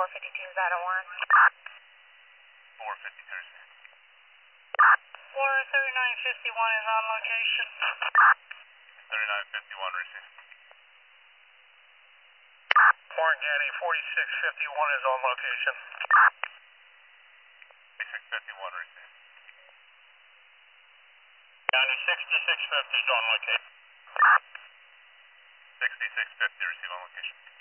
452.01. 452, receive. Florida 3951 is on location. 3951, receive. Warren County 4651 is on location. 4651, receive. County 6650 is on location. 6650, receive on location.